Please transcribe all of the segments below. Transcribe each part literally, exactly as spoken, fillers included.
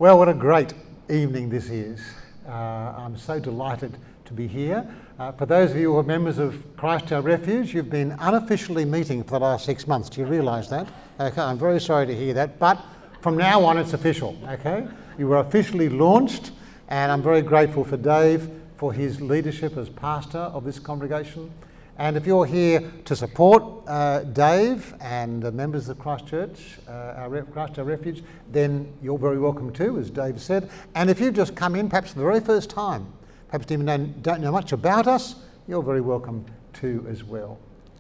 Well, what a great evening this is. Uh, I'm so delighted to be here. Uh, for those of you who are members of Christchurch Refuge, you've been unofficially meeting for the last six months. Do you realise that? Okay, I'm very sorry to hear that, but from now on it's official, okay? You were officially launched, and I'm very grateful for Dave for his leadership as pastor of this congregation. And if you're here to support uh, Dave and the members of Christchurch, uh, our Re- Christchurch Refuge, then you're very welcome too, as Dave said. And if you've just come in, perhaps for the very first time, perhaps even don't, don't know much about us, you're very welcome too as well.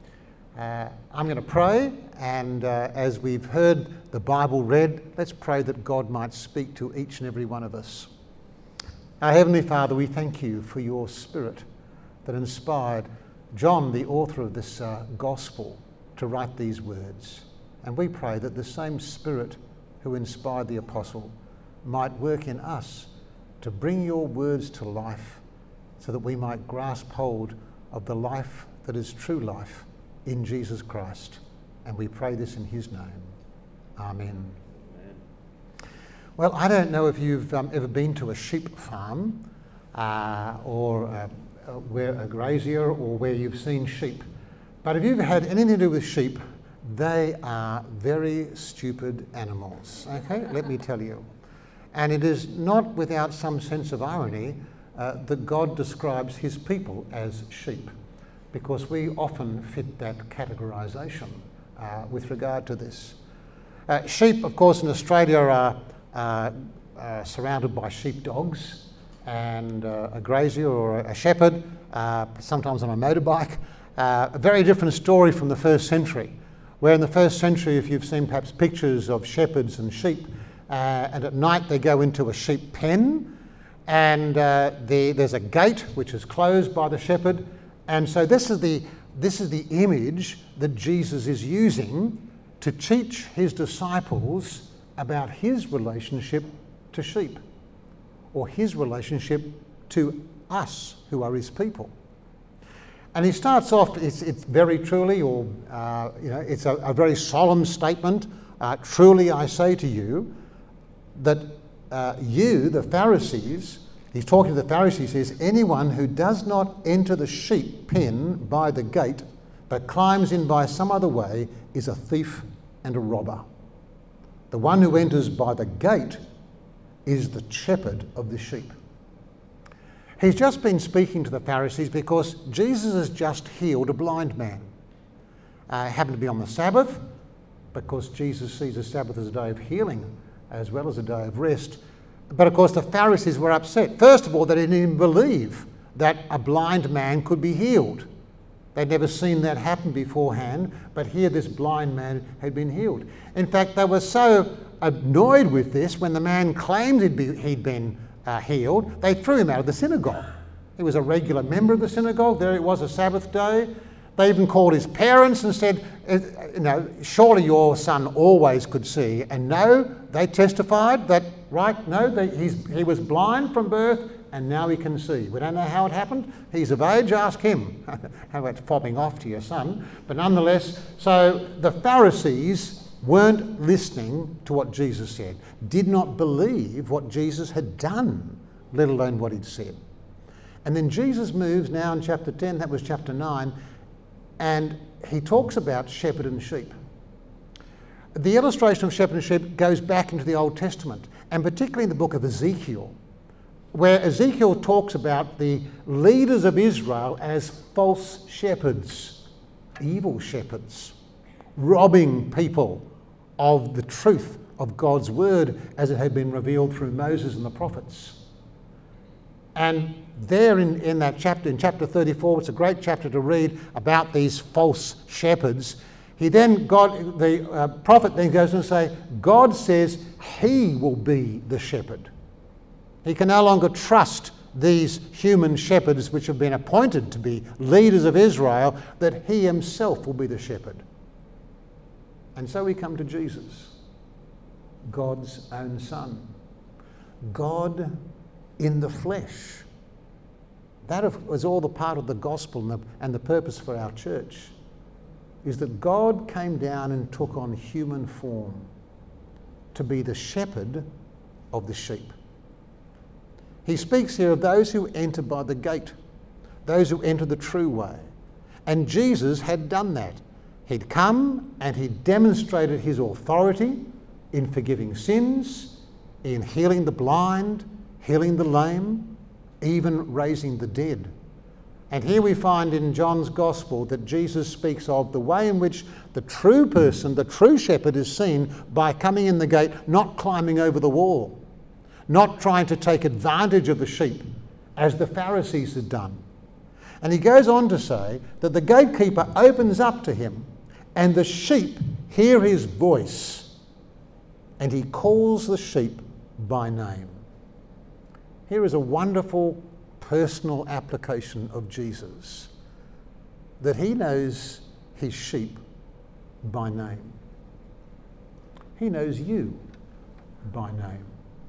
Uh, I'm going to pray, and uh, as we've heard the Bible read, let's pray that God might speak to each and every one of us. Our Heavenly Father, we thank you for your Spirit that inspired John, the author of this uh, gospel, to write these words. And we pray that the same Spirit who inspired the apostle might work in us to bring your words to life, so that we might grasp hold of the life that is true life in Jesus Christ. And we pray this in his name. Amen. Amen. Well, I don't know if you've um, ever been to a sheep farm uh, or uh, Uh, where a grazier or where you've seen sheep. But if you've had anything to do with sheep, they are very stupid animals, okay? Let me tell you. And it is not without some sense of irony uh, that God describes his people as sheep, because we often fit that categorisation uh, with regard to this. Uh, sheep, of course, in Australia are uh, uh, surrounded by sheepdogs, and uh, a grazier or a shepherd, uh, sometimes on a motorbike. Uh, a very different story from the first century, where in the first century, if you've seen perhaps pictures of shepherds and sheep, uh, and at night they go into a sheep pen, and uh, the, there's a gate which is closed by the shepherd. And so this is the, this is the image that Jesus is using to teach his disciples about his relationship to sheep, or his relationship to us who are his people. And he starts off, it's, it's very truly, or uh, you know, it's a, a very solemn statement. Uh, truly I say to you that uh, you, the Pharisees, he's talking to the Pharisees, says, anyone who does not enter the sheep pen by the gate, but climbs in by some other way, is a thief and a robber. The one who enters by the gate is the shepherd of the sheep. He's just been speaking to the Pharisees because Jesus has just healed a blind man. Uh, happened to be on the Sabbath, because Jesus sees the Sabbath as a day of healing as well as a day of rest. But of course the Pharisees were upset. First of all, they didn't even believe that a blind man could be healed. They'd never seen that happen beforehand, but here this blind man had been healed. In fact, they were so annoyed with this, when the man claimed he'd, be, he'd been uh, healed, they threw him out of the synagogue. He was a regular member of the synagogue. There it was, a Sabbath day. They even called his parents and said, you know, surely your son always could see. And no, they testified that, right, no, they, he's, he was blind from birth and now he can see. We don't know how it happened. He's of age, ask him how it's fobbing off to your son. But nonetheless, so the Pharisees weren't listening to what Jesus said, did not believe what Jesus had done, let alone what he'd said. And then Jesus moves now in chapter ten, that was chapter nine, and he talks about shepherd and sheep. The illustration of shepherd and sheep goes back into the Old Testament, and particularly in the book of Ezekiel, where Ezekiel talks about the leaders of Israel as false shepherds, evil shepherds, robbing people of the truth of God's word as it had been revealed through Moses and the prophets. And there in, in that chapter, in chapter thirty-four, it's a great chapter to read about these false shepherds. He then, God, the uh, prophet then goes and say, God says he will be the shepherd. He can no longer trust these human shepherds which have been appointed to be leaders of Israel, that he himself will be the shepherd. And so we come to Jesus, God's own Son, God in the flesh. That was all the part of the gospel and the, and the purpose for our church, is that God came down and took on human form to be the shepherd of the sheep. He speaks here of those who enter by the gate, those who enter the true way. And Jesus had done that. He'd come and he demonstrated his authority in forgiving sins, in healing the blind, healing the lame, even raising the dead. And here we find in John's Gospel that Jesus speaks of the way in which the true person, the true shepherd, is seen by coming in the gate, not climbing over the wall, not trying to take advantage of the sheep, as the Pharisees had done. And he goes on to say that the gatekeeper opens up to him, and the sheep hear his voice, and he calls the sheep by name. Here is a wonderful personal application of Jesus, that he knows his sheep by name. He knows you by name.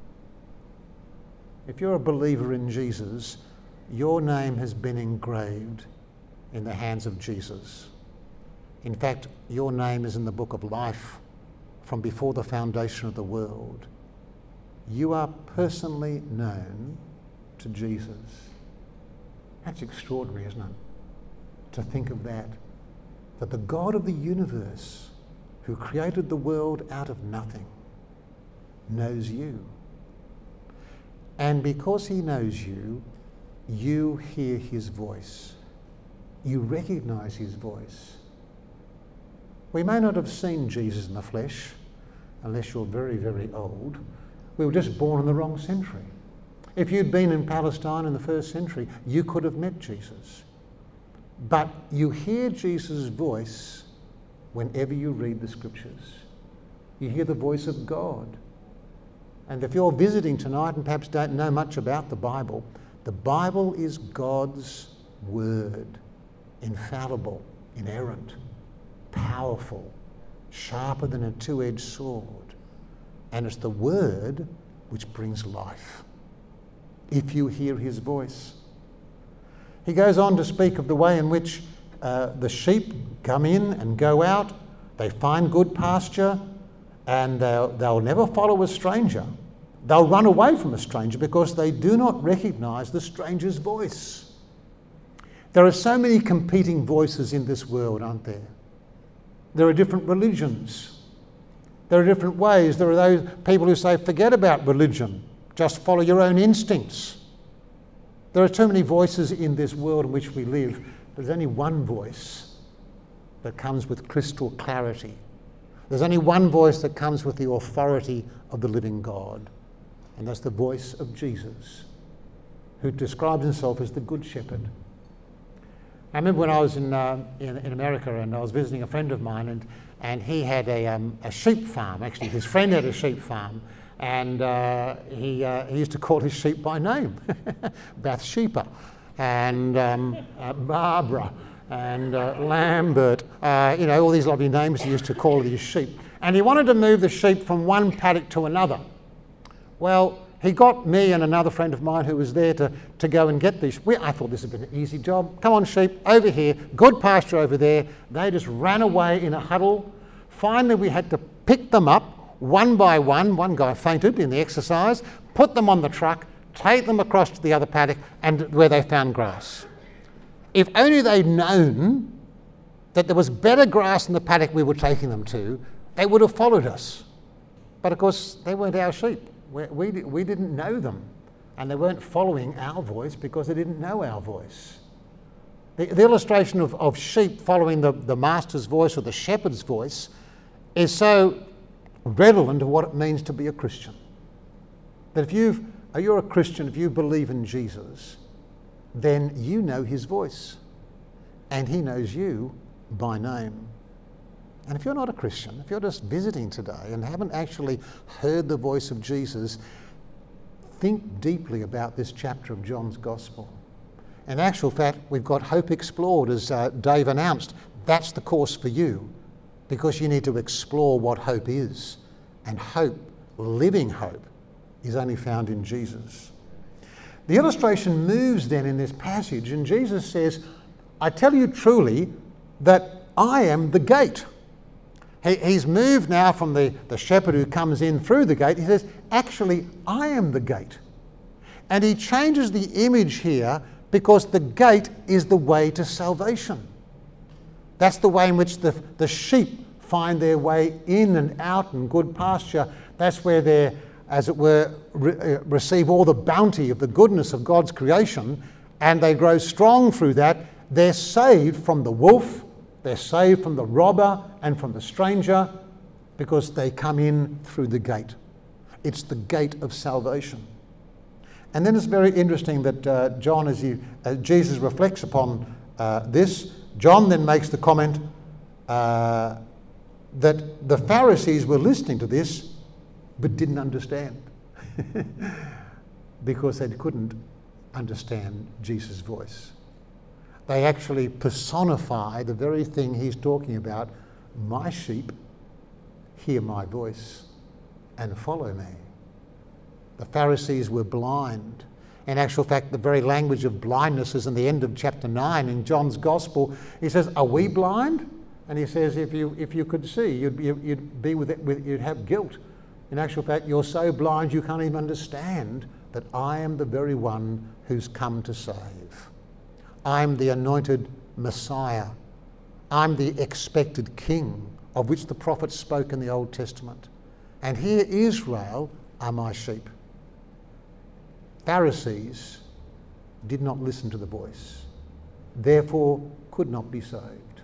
If you're a believer in Jesus, your name has been engraved in the hands of Jesus. In fact, your name is in the book of life from before the foundation of the world. You are personally known to Jesus. That's extraordinary, isn't it? To think of that. That the God of the universe, who created the world out of nothing, knows you. And because he knows you, you hear his voice. You recognise his voice. We may not have seen Jesus in the flesh, unless you're very, very old. We were just born in the wrong century. If you'd been in Palestine in the first century, you could have met Jesus. But you hear Jesus' voice whenever you read the scriptures. You hear the voice of God. And if you're visiting tonight and perhaps don't know much about the Bible, the Bible is God's word, infallible, inerrant, powerful, sharper than a two-edged sword. And it's the word which brings life, if you hear his voice. He goes on to speak of the way in which uh, the sheep come in and go out, they find good pasture, and they'll, they'll never follow a stranger. They'll run away from a stranger because they do not recognise the stranger's voice. There are so many competing voices in this world, aren't there? There are different religions. There are different ways. There are those people who say, forget about religion, just follow your own instincts. There are too many voices in this world in which we live. There's only one voice that comes with crystal clarity. There's only one voice that comes with the authority of the living God, and that's the voice of Jesus, who describes himself as the Good Shepherd. I remember when I was in, uh, in, in America, and I was visiting a friend of mine, and, and he had a, um, a sheep farm. Actually, his friend had a sheep farm, and uh, he, uh, he used to call his sheep by name, Bathsheba, and um, uh, Barbara, and uh, Lambert, uh, you know, all these lovely names he used to call these sheep. And he wanted to move the sheep from one paddock to another. Well, he got me and another friend of mine who was there to, to go and get these. We, I thought this had been an easy job. Come on, sheep, over here, good pasture over there. They just ran away in a huddle. Finally, we had to pick them up one by one. One guy fainted in the exercise, put them on the truck, take them across to the other paddock and where they found grass. If only they'd known that there was better grass in the paddock we were taking them to, they would have followed us. But of course, they weren't our sheep. We, we, we didn't know them, and they weren't following our voice because they didn't know our voice. The, the illustration of, of sheep following the, the master's voice or the shepherd's voice is so redolent of what it means to be a Christian. That if you've, you're a Christian, if you believe in Jesus, then you know his voice, and he knows you by name. And if you're not a Christian, if you're just visiting today and haven't actually heard the voice of Jesus, think deeply about this chapter of John's Gospel. In actual fact, we've got Hope Explored, as uh, Dave announced. That's the course for you, because you need to explore what hope is. And hope, living hope, is only found in Jesus. The illustration moves then in this passage, and Jesus says, I tell you truly that I am the gate. He, he's moved now from the, the shepherd who comes in through the gate. He says, actually, I am the gate. And he changes the image here because the gate is the way to salvation. That's the way in which the, the sheep find their way in and out and good pasture. That's where they, as it were, re- receive all the bounty of the goodness of God's creation, and they grow strong through that. They're saved from the wolf, they're saved from the robber and from the stranger because they come in through the gate. It's the gate of salvation. And then it's very interesting that uh, John, as he, uh, Jesus reflects upon uh, this, John then makes the comment uh, that the Pharisees were listening to this but didn't understand because they couldn't understand Jesus' voice. They actually personify the very thing he's talking about. My sheep hear my voice and follow me. The Pharisees were blind. In actual fact, the very language of blindness is in the end of chapter nine in John's Gospel. He says, are we blind? And he says, if you if you could see, you'd be, you'd be with, it, with you'd have guilt. In actual fact, you're so blind you can't even understand that I am the very one who's come to save. I'm the anointed Messiah. I'm the expected king of which the prophets spoke in the Old Testament. And here, Israel are my sheep. Pharisees did not listen to the voice, therefore could not be saved.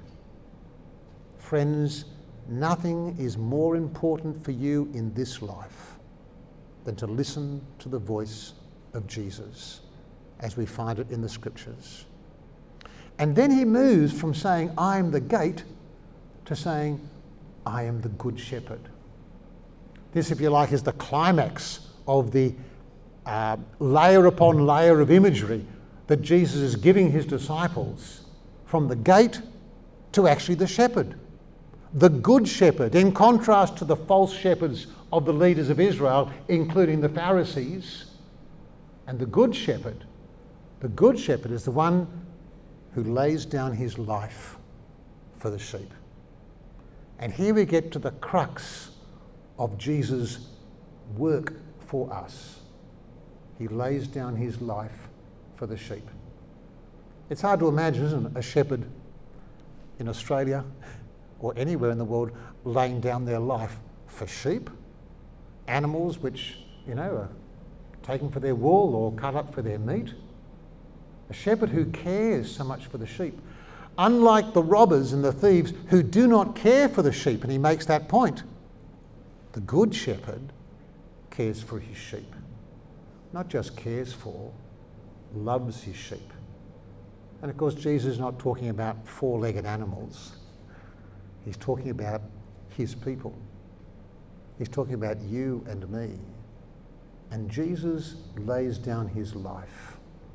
Friends, nothing is more important for you in this life than to listen to the voice of Jesus, as we find it in the Scriptures. And then he moves from saying, I am the gate, to saying, I am the good shepherd. This, if you like, is the climax of the uh, layer upon layer of imagery that Jesus is giving his disciples, from the gate to actually the shepherd. The good shepherd, in contrast to the false shepherds of the leaders of Israel, including the Pharisees. And the good shepherd, the good shepherd is the one who lays down his life for the sheep. And here we get to the crux of Jesus' work for us. He lays down his life for the sheep. It's hard to imagine, isn't it, a shepherd in Australia or anywhere in the world laying down their life for sheep, animals which, you know, are taken for their wool or cut up for their meat. A shepherd who cares so much for the sheep. Unlike the robbers and the thieves who do not care for the sheep, and he makes that point, the good shepherd cares for his sheep. Not just cares for, loves his sheep. And of course, Jesus is not talking about four-legged animals. He's talking about his people. He's talking about you and me. And Jesus lays down his life.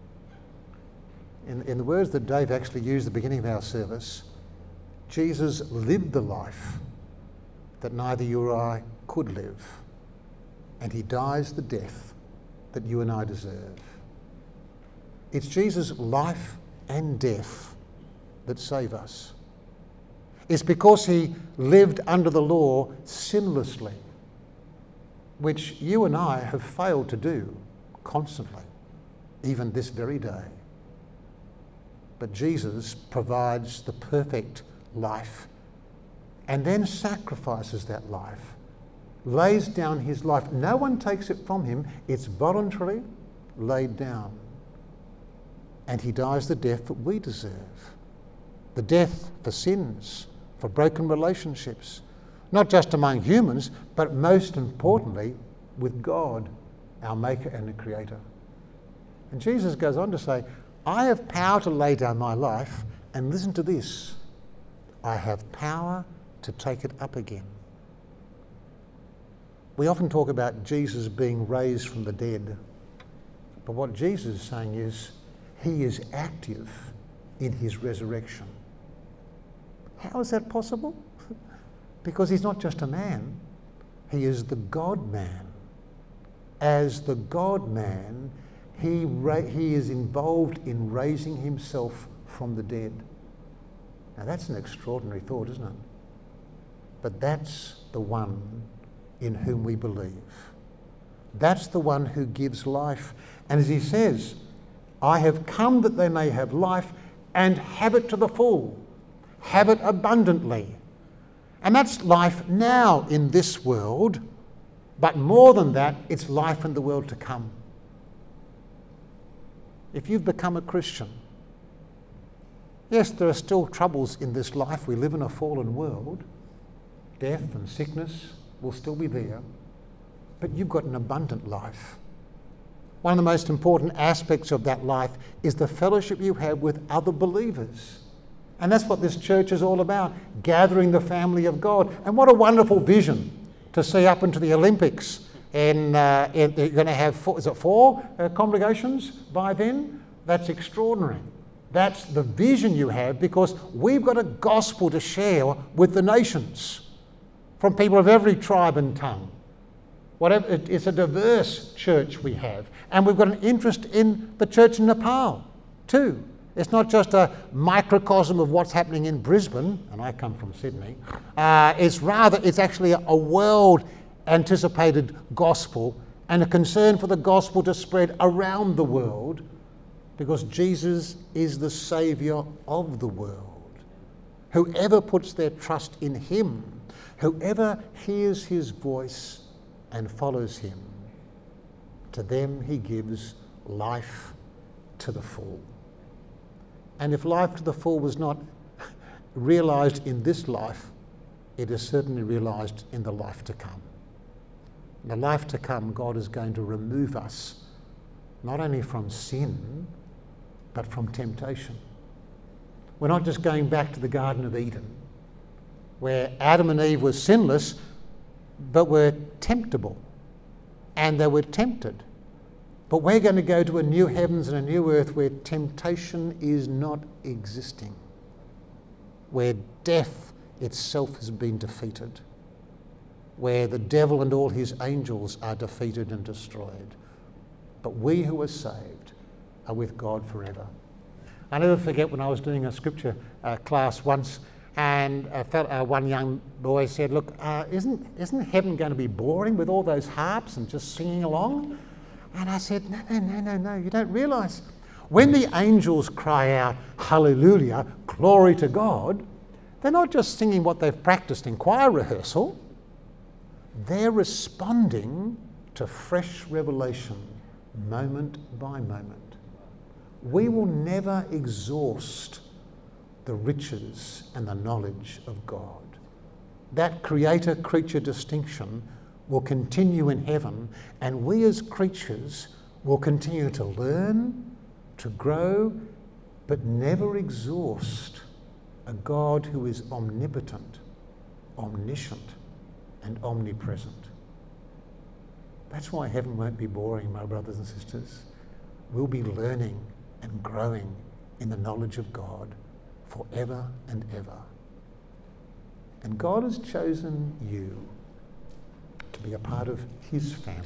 In, in the words that Dave actually used at the beginning of our service, Jesus lived the life that neither you or I could live. And he dies the death that you and I deserve. It's Jesus' life and death that save us. It's because he lived under the law sinlessly, which you and I have failed to do constantly, even this very day. But Jesus provides the perfect life and then sacrifices that life, lays down his life. No one takes it from him. It's voluntarily laid down. And he dies the death that we deserve. The death for sins, for broken relationships, not just among humans, but most importantly with God, our Maker and the Creator. And Jesus goes on to say, I have power to lay down my life, and listen to this, I have power to take it up again. We often talk about Jesus being raised from the dead, but what Jesus is saying is he is active in his resurrection. How is that possible? Because he's not just a man, he is the God-man. As the God-man, he, ra- he is involved in raising himself from the dead. Now that's an extraordinary thought, isn't it? but that's the one in whom we believe. That's the one who gives life. And as he says, I have come that they may have life and have it to the full, have it abundantly. And that's life now in this world, but more than that, it's life in the world to come. If you've become a Christian, yes, there are still troubles in this life. We live in a fallen world. Death and sickness will still be there, but you've got an abundant life. One of the most important aspects of that life is the fellowship you have with other believers. And that's what this church is all about, gathering the family of God. And what a wonderful vision to see up into the Olympics. And uh, you're going to have, four, is it four uh, congregations by then? That's extraordinary. That's the vision you have, because we've got a gospel to share with the nations from people of every tribe and tongue. Whatever, it's a diverse church we have. And we've got an interest in the church in Nepal too. It's not just a microcosm of what's happening in Brisbane, and I come from Sydney. Uh, it's rather, it's actually a, a world-anticipated gospel and a concern for the gospel to spread around the world, because Jesus is the Saviour of the world. Whoever puts their trust in him, whoever hears his voice and follows him, to them he gives life to the full. And if life to the full was not realised in this life, it is certainly realised in the life to come. In the life to come, God is going to remove us not only from sin, but from temptation. We're not just going back to the Garden of Eden, where Adam and Eve were sinless, but were temptable, and they were tempted. But we're going to go to a new heavens and a new earth where temptation is not existing, where death itself has been defeated, where the devil and all his angels are defeated and destroyed. But we who are saved are with God forever. I never forget when I was doing a scripture uh, class once, and a fellow, uh, one young boy said, look, uh, isn't, isn't heaven going to be boring with all those harps and just singing along? And I said, no, no, no, no, no, you don't realise. When the angels cry out, hallelujah, glory to God, they're not just singing what they've practiced in choir rehearsal. They're responding to fresh revelation, moment by moment. We will never exhaust the riches and the knowledge of God. That creator-creature distinction will continue in heaven, and we as creatures will continue to learn, to grow, but never exhaust a God who is omnipotent, omniscient, and omnipresent. That's why heaven won't be boring, my brothers and sisters. We'll be learning and growing in the knowledge of God forever and ever. And God has chosen you to be a part of his family.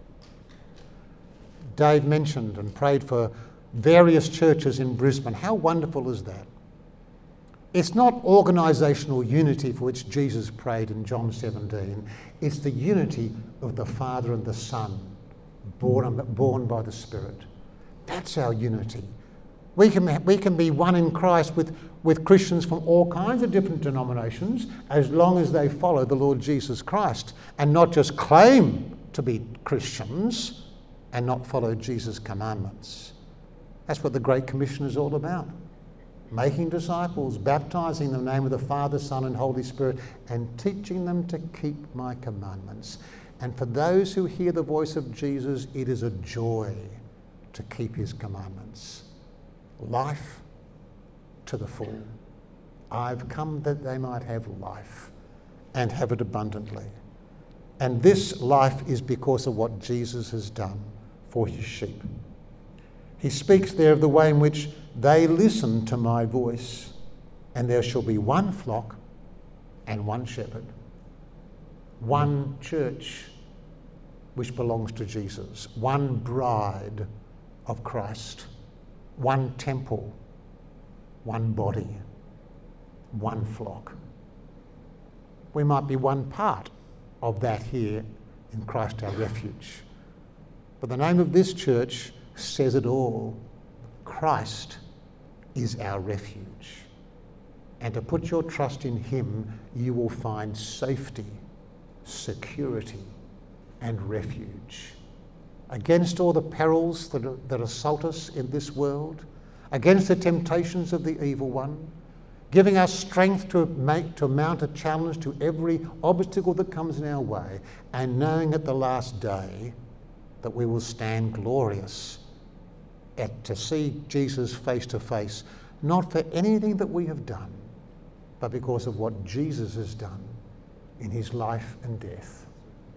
Dave mentioned and prayed for various churches in Brisbane. How wonderful is that? It's not organisational unity for which Jesus prayed in John seventeen. It's the unity of the Father and the Son, born, born by the Spirit. That's our unity. We can, we can be one in Christ with, with Christians from all kinds of different denominations, as long as they follow the Lord Jesus Christ and not just claim to be Christians and not follow Jesus' commandments. That's what the Great Commission is all about. Making disciples, baptising them in the name of the Father, Son and Holy Spirit, and teaching them to keep my commandments. And for those who hear the voice of Jesus, it is a joy to keep his commandments. Life to the full. I've come that they might have life and have it abundantly. And this life is because of what Jesus has done for his sheep. He speaks there of the way in which they listen to my voice, and there shall be one flock and one shepherd, one church which belongs to Jesus, one bride of Christ, one temple, one body, one flock. we might be one part of that here in Christ our Refuge. But the name of this church says it all. Christ is our refuge. And to put your trust in him, you will find safety, security, and refuge. Against all the perils that, are, that assault us in this world, against the temptations of the evil one, giving us strength to make to mount a challenge to every obstacle that comes in our way, and knowing at the last day that we will stand glorious at, to see Jesus face to face, not for anything that we have done, but because of what Jesus has done in his life and death.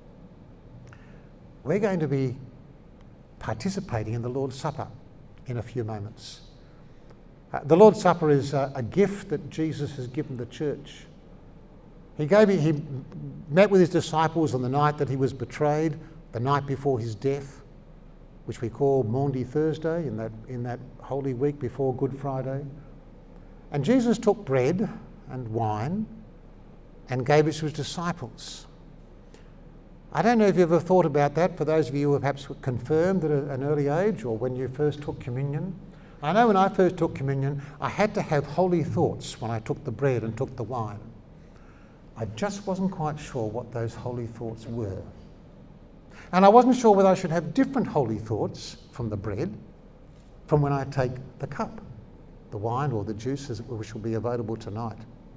We're going to be participating in the Lord's Supper in a few moments. Uh, the Lord's Supper is a, a gift that Jesus has given the church. He gave it, he met with his disciples on the night that he was betrayed, the night before his death, which we call Maundy Thursday, in that, in that Holy Week before Good Friday. And Jesus took bread and wine and gave it to his disciples. I don't know if you've ever thought about that, for those of you who have perhaps confirmed at an early age or when you first took communion. I know when I first took communion, I had to have holy thoughts when I took the bread and took the wine. I just wasn't quite sure what those holy thoughts were. And I wasn't sure whether I should have different holy thoughts from the bread from when I take the cup, the wine or the juices which will be available tonight.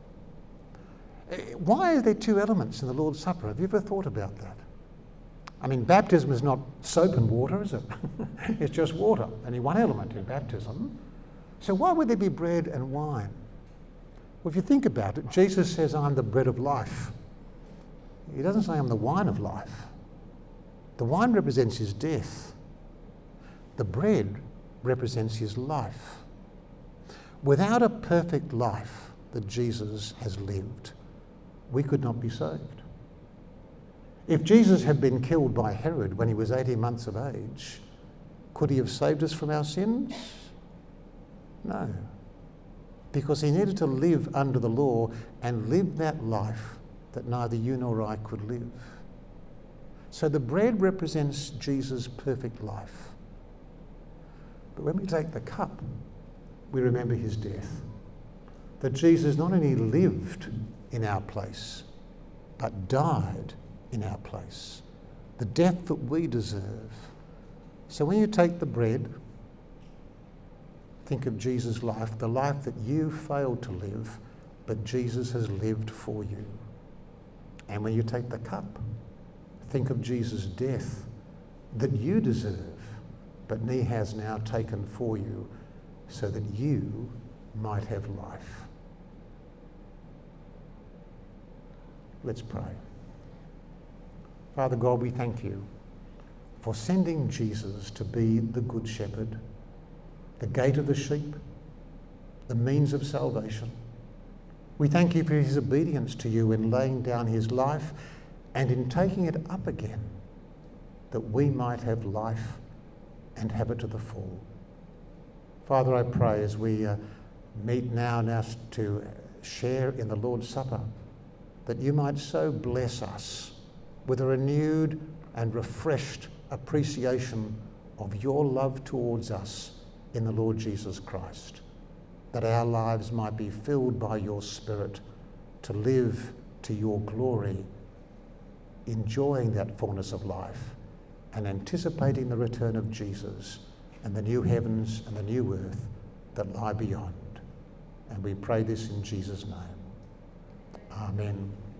Why are there two elements in the Lord's Supper? Have you ever thought about that? I mean, baptism is not soap and water, is it? It's just water, only one element in baptism. So why would there be bread and wine? Well, if you think about it, Jesus says, I'm the bread of life. He doesn't say I'm the wine of life. The wine represents his death. The bread represents his life. Without a perfect life that Jesus has lived, we could not be saved. If Jesus had been killed by Herod when he was eighteen months of age, could he have saved us from our sins? No, because he needed to live under the law and live that life that neither you nor I could live. So the bread represents Jesus' perfect life. But when we take the cup, we remember his death. That Jesus not only lived in our place, but died in our place. The death that we deserve. So when you take the bread, think of Jesus' life, the life that you failed to live, but Jesus has lived for you. And when you take the cup, think of Jesus' death that you deserve, but he has now taken for you so that you might have life. Let's pray. Father God, we thank you for sending Jesus to be the Good Shepherd, the gate of the sheep, the means of salvation. We thank you for his obedience to you in laying down his life and in taking it up again, that we might have life and have it to the full. Father, I pray as we uh, meet now, now to share in the Lord's Supper, that you might so bless us with a renewed and refreshed appreciation of your love towards us in the Lord Jesus Christ, that our lives might be filled by your Spirit to live to your glory, enjoying that fullness of life and anticipating the return of Jesus and the new heavens and the new earth that lie beyond. And we pray this in Jesus' name. Amen.